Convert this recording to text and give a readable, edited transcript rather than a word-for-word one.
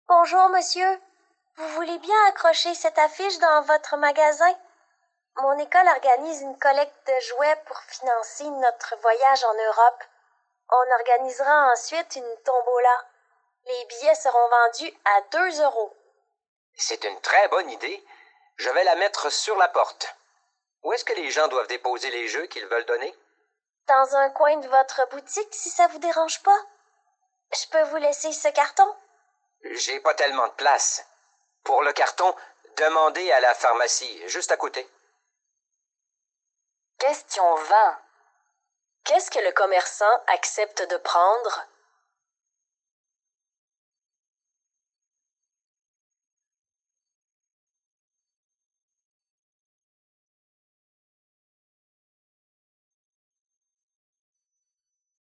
Bonjour, monsieur. Vous voulez bien accrocher cette affiche dans votre magasin? Mon école organise une collecte de jouets pour financer notre voyage en Europe. On organisera ensuite une tombola. Les billets seront vendus à 2 €. C'est une très bonne idée. Je vais la mettre sur la porte. Où est-ce que les gens doivent déposer les jeux qu'ils veulent donner? Dans un coin de votre boutique, si ça vous dérange pas. Je peux vous laisser ce carton? J'ai pas tellement de place. Pour le carton, demandez à la pharmacie, juste à côté. Question 20. Qu'est-ce que le commerçant accepte de prendre